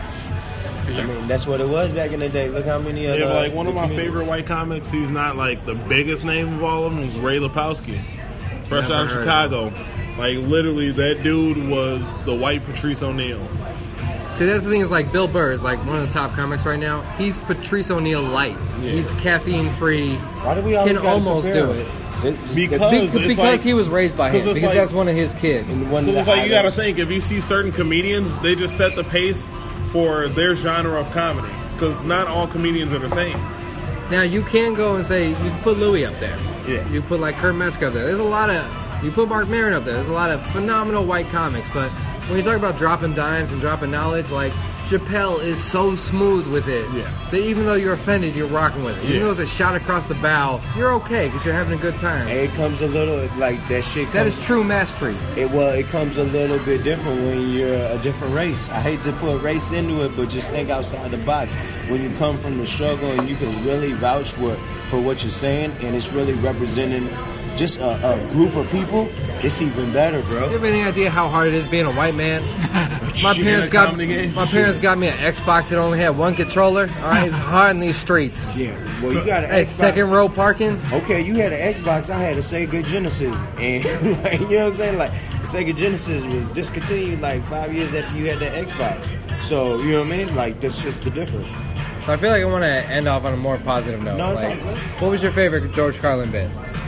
Speaker 10: I mean, that's what it was back in the day. Look how many of
Speaker 11: Yeah,
Speaker 10: the,
Speaker 11: but like one of my
Speaker 10: comedians-
Speaker 11: favorite white comics, he's not like the biggest name of all of them, was Ray Lapowski. Fresh
Speaker 9: Never
Speaker 11: out of
Speaker 9: heard of
Speaker 11: Chicago. Like literally that dude was the white Patrice O'Neal.
Speaker 9: see, that's the thing. Is like Bill Burr is like one of the top comics right now. He's Patrice O'Neal light. He's caffeine free.
Speaker 10: Why do we always
Speaker 9: Can
Speaker 10: gotta
Speaker 9: almost
Speaker 10: compare
Speaker 9: do
Speaker 10: him?
Speaker 9: it.
Speaker 10: It's-
Speaker 11: Because
Speaker 9: Be-
Speaker 11: it's
Speaker 9: because
Speaker 11: like-
Speaker 9: he was raised by
Speaker 11: 'cause
Speaker 9: him.
Speaker 11: it's
Speaker 9: Because
Speaker 11: like-
Speaker 9: that's one of his kids.
Speaker 10: and one of
Speaker 11: Because
Speaker 10: the
Speaker 11: it's like you got to
Speaker 10: highlights-
Speaker 11: think, if you see certain comedians, they just set the pace for their genre of comedy. Because not all comedians are the same.
Speaker 9: Now you can go and say you can put Louis up there.
Speaker 11: Yeah.
Speaker 9: You put like Kurt Metzger up there. There's a lot of you put Mark Maron up there. There's a lot of phenomenal white comics. But when you talk about dropping dimes and dropping knowledge, like Chappelle is so smooth with it
Speaker 11: Yeah.
Speaker 9: that even though you're offended, you're rocking with it. Even
Speaker 11: Yeah.
Speaker 9: though it's a shot across the bow, you're okay because you're having a good time.
Speaker 10: And it comes a little like that shit.
Speaker 9: That
Speaker 10: Comes,
Speaker 9: is true mastery.
Speaker 10: It well, it comes a little bit different when you're a different race. I hate to put race into it, but just think outside the box. When you come from the struggle and you can really vouch for for what you're saying, and it's really representing just a, a group of people, it's even better,
Speaker 9: You
Speaker 10: bro.
Speaker 9: have any idea how hard it is being a white man? My
Speaker 11: Shit,
Speaker 9: parents
Speaker 11: a
Speaker 9: got
Speaker 11: comedy game?
Speaker 9: my parents got me an Xbox that only had one controller. All right, it's hard in these streets.
Speaker 10: Yeah, well, you got an
Speaker 9: Hey,
Speaker 10: Xbox.
Speaker 9: second row parking.
Speaker 10: Okay, you had an Xbox, I had a Sega Genesis, and like, you know what I'm saying? Like, the Sega Genesis was discontinued like five years after you had that Xbox. So, you know what I mean? Like, that's just the difference.
Speaker 9: So I feel like I want to end off on a more positive note.
Speaker 10: No, it's
Speaker 9: Like,
Speaker 10: all good.
Speaker 9: what was your favorite George Carlin bit?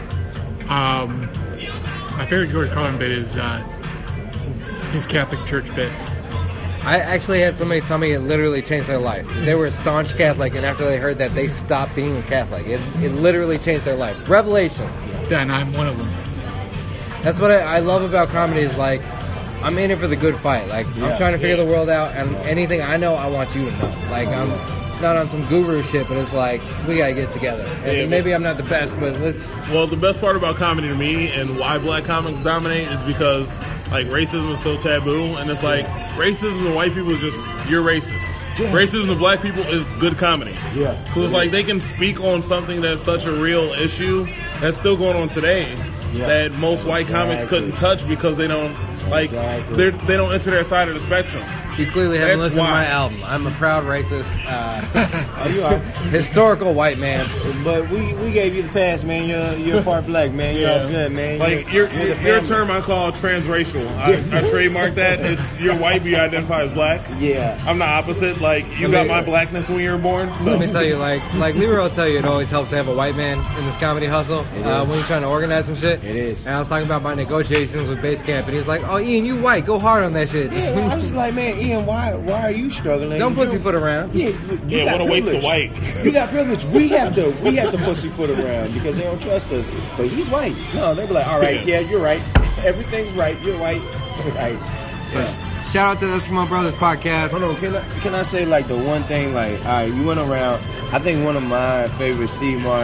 Speaker 12: Um, my favorite George Carlin bit is uh, his Catholic Church bit.
Speaker 9: I actually had somebody tell me it literally changed their life. They were a staunch Catholic, and after they heard that, they stopped being a Catholic. It, it literally changed their life. Revelation.
Speaker 12: And I'm one of them.
Speaker 9: That's what I, I love about comedy is like, I'm in it for the good fight. Like, I'm
Speaker 10: Yeah,
Speaker 9: trying to figure
Speaker 11: yeah.
Speaker 9: the world out, and anything I know, I want you to know. Like, I'm not on some guru shit, but it's like, we gotta get together. And
Speaker 11: Yeah,
Speaker 9: maybe I'm not the best, but let's...
Speaker 11: Well, the best part about comedy to me and why black comics dominate is because like racism is so taboo, and it's like racism to white people is just you're racist.
Speaker 10: Yeah.
Speaker 11: Racism to black people is good comedy.
Speaker 10: Yeah.
Speaker 11: Because it's like they can speak on something that's such a real issue that's still going on today
Speaker 10: Yeah.
Speaker 11: that most white comics
Speaker 10: Exactly.
Speaker 11: couldn't touch because they don't like
Speaker 10: Exactly.
Speaker 11: they're they don't enter their side of the spectrum.
Speaker 9: You clearly haven't
Speaker 11: That's
Speaker 9: listened to
Speaker 11: why.
Speaker 9: my album. I'm a proud racist, uh,
Speaker 10: Oh, you are.
Speaker 9: historical white man.
Speaker 10: But we, we gave you the pass, man. You're you're part black, man. You're all good, man.
Speaker 11: Like
Speaker 10: you're,
Speaker 11: your
Speaker 10: you're the
Speaker 11: your
Speaker 10: family.
Speaker 11: term I call transracial. I, I trademark that. It's you're white, but you identify as black.
Speaker 10: Yeah.
Speaker 11: I'm the opposite. Like you
Speaker 9: Let
Speaker 11: got
Speaker 9: me-
Speaker 11: my blackness when you were born. So
Speaker 9: Let me tell you, like, like Leroy will tell you, it always helps to have a white man in this comedy hustle
Speaker 10: It
Speaker 9: uh,
Speaker 10: is.
Speaker 9: when you're trying to organize some shit.
Speaker 10: It is.
Speaker 9: And I was talking about my negotiations with Basecamp, and he was like, "Oh, Ian, you white, go hard on that shit.
Speaker 10: Yeah, I was just like, man, Ian, why why are you struggling?
Speaker 9: Don't
Speaker 10: You
Speaker 9: pussyfoot around."
Speaker 10: Yeah, you, you
Speaker 11: Yeah,
Speaker 10: got
Speaker 11: what a waste of
Speaker 10: privilege.
Speaker 11: white.
Speaker 10: You got privilege. We have to we have to pussyfoot around because they don't trust us. But he's white. No, they be like, all right, yeah, you're right. Everything's right. You're white. Right. Yeah.
Speaker 9: Shout out to the Eskimo Brothers podcast.
Speaker 10: Hold on, can I can I say like the one thing like all right, you went around. I think one of my favorite Steve Martin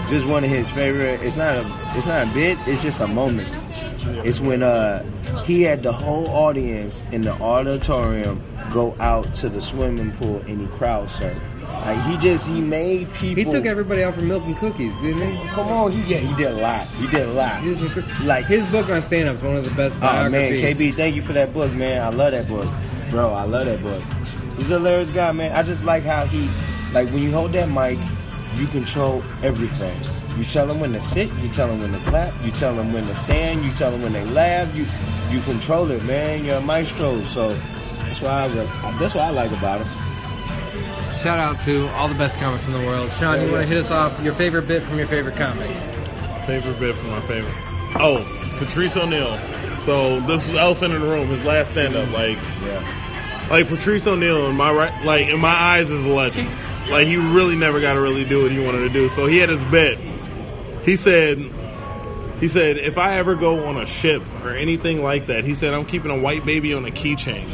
Speaker 10: just one of his favorite. It's not a, it's not a bit. It's just a moment. It's when uh, he had the whole audience in the auditorium go out to the swimming pool and he crowd surfed. Like he just he made people.
Speaker 9: He took everybody out for milk and cookies, didn't he?
Speaker 10: Come on, he yeah he did a lot. He did a lot.
Speaker 9: Like his book on stand-up is one of the best biographies.
Speaker 10: Oh man, K B, thank you for that book, man. I love that book, bro. I love that book. He's a hilarious guy, man. I just like how he, like when you hold that mic, you control everything. You tell them when to sit, you tell them when to clap, you tell them when to stand, you tell them when they laugh. You you control it, man. You're a maestro, so that's why I that's what I like about him.
Speaker 9: Shout out to all the best comics in the world. Sean, you want to hit us off your favorite bit from your favorite comic?
Speaker 11: Favorite bit from my favorite. Oh, Patrice O'Neal. So this was Elephant in the Room, his last stand-up. Like,
Speaker 10: yeah.
Speaker 11: like Patrice O'Neal in my right, like in my eyes is a legend. Like he really never got to really do what he wanted to do. So he had his bit. He said, he said, if I ever go on a ship or anything like that, he said I'm keeping a white baby on a keychain.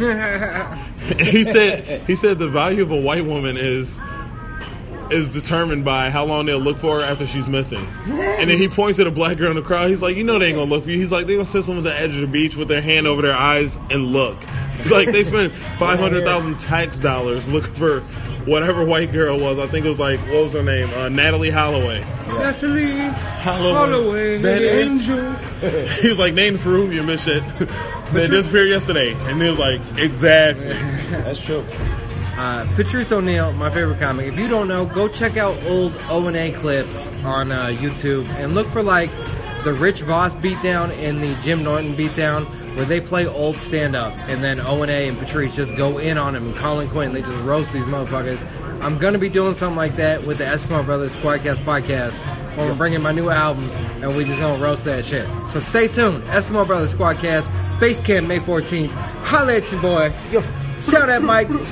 Speaker 11: he said, he said the value of a white woman is is determined by how long they'll look for her after she's missing. And then he points at a black girl in the crowd. He's like, you know they ain't gonna look for you. He's like, they gonna sit someone at the edge of the beach with their hand over their eyes and look. He's like, they spent five hundred thousand tax dollars looking for whatever white girl was. I think it was like, what was her name? Uh, Natalie Holloway.
Speaker 9: Yeah. Natalie
Speaker 11: Holloway.
Speaker 9: Holloway.
Speaker 11: That angel. He was like, name the Peruvian bitch that they disappeared yesterday. And he was like, exactly.
Speaker 10: That's true.
Speaker 9: Uh, Patrice O'Neal, my favorite comic. If you don't know, go check out old O and A clips on uh, YouTube and look for like the Rich Voss beatdown and the Jim Norton beatdown, where they play old stand-up, and then O and A and Patrice just go in on him, and Colin Quinn, they just roast these motherfuckers. I'm going to be doing something like that with the Eskimo Brothers Squadcast podcast, when we're bringing my new album, and we just going to roast that shit. So stay tuned. Eskimo Brothers Squadcast, Basecamp May fourteenth. Holla at your boy. Yo, shout out Mike.
Speaker 12: Uh,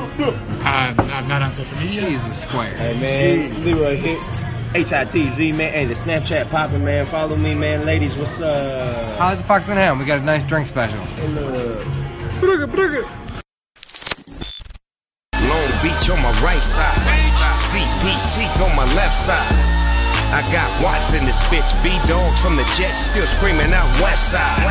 Speaker 12: I'm not on social media.
Speaker 9: He's a square.
Speaker 10: Hey, man, Leroy Hits. H I T Z, man. Hey, the Snapchat popping, man. Follow me, man. Ladies, what's up?
Speaker 9: Holla at the Fox and Ham. We got a nice drink special.
Speaker 10: Hey, look.
Speaker 6: Long Beach on my right side, C P T on my left side. I got Watts in this bitch, B-Dogs from the Jets still screaming out West Side.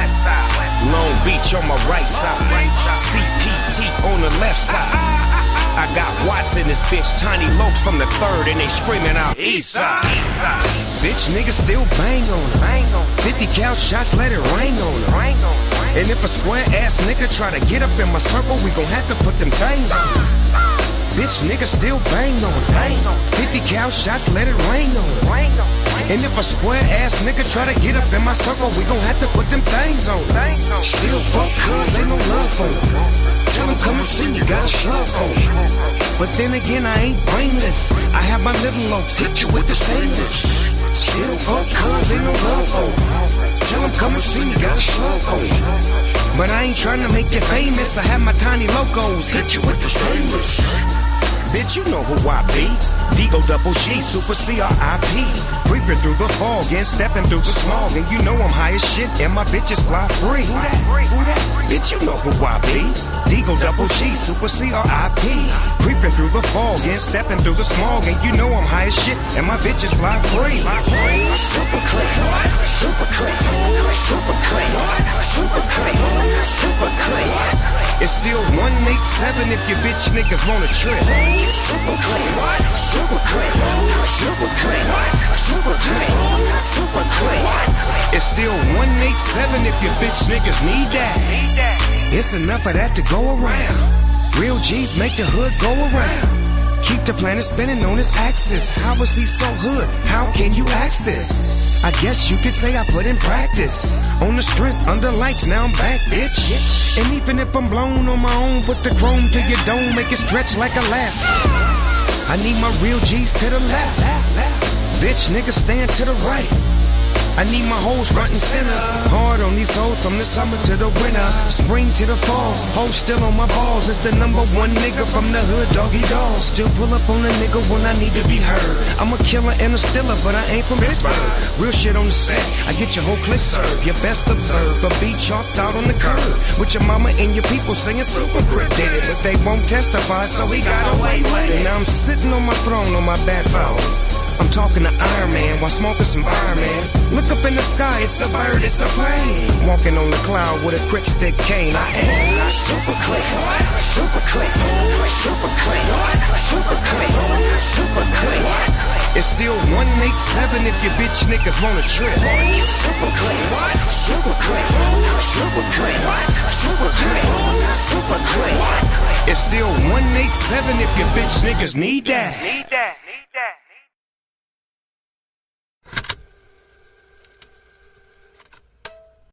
Speaker 6: Long Beach on my right side, C P T on the left side. I got Watts in this bitch, Tiny Lokes from the third, and they screaming out East Side. Bitch, niggas still bang on them. fifty cal shots, let it rain on them. And if a square ass nigga try to get up in my circle, we gon' have to put them things on them. Bitch, niggas still bang on them. fifty cal shots, let it rain on them. And if a square ass nigga try to get up in my circle, we gon' have to put them things on them. Still fuck cuz, ain't no love for them. Tell them come and see me, got a slug for them. But then again, I ain't brainless. I have my little Lokes hit you with the stainless. Still fuck cuz, ain't no love for them. Tell them come and see me, got a slug for them. But I ain't trying to make you famous. I have my Tiny Locos hit you with the stainless. Bitch, you know who I be. D O double G, Super C R I P. Creeping through the fog and stepping through the smog. And you know I'm high as shit and my bitches fly free. Who that? Who that? Bitch, you know who I be. D O double G, Super C R I P. Creeping through the fog and stepping through the smog. And you know I'm high as shit and my bitches fly free. Super click, super click, super click, super click, super click. It's still one eight seven if your bitch niggas wanna trip. Super click, super click, super click, super click, super click. It's still one eight seven if your bitch niggas need that. It's enough of that to go around. Real G's make the hood go around. Keep the planet spinning on its axis. How is he so hood? How can you ask this? I guess you could say I put in practice. On the strength, under lights, now I'm back, bitch. And even if I'm blown on my own, put the chrome to your dome, make it stretch like elastic. I need my real G's to the left. Bitch, niggas stand to the right. I need my hoes front and center. Hard on these hoes from the summer to the winter, spring to the fall. Hoes still on my balls. It's the number one nigga from the hood, doggy dog. Still pull up on a nigga when I need to be heard. I'm a killer and a stiller, but I ain't from Pittsburgh. Real shit on the set. I get your whole clip served. Your best observed, but be chalked out on the curb. With your mama and your people singing Super Grip did it, but they won't testify, so he got away with it. And now I'm sitting on my throne on my bad phone.
Speaker 5: I'm talking to Iron Man while smoking some fire, man. Look up in the sky, it's a bird, it's a plane. Walking on the cloud with a grip stick cane. I am super click, super click, super click, super click, super click. It's still one eight seven if your bitch niggas wanna trip. Super click, super click, super click, super click, super click. It's still one eight seven if your bitch niggas need that. Need that.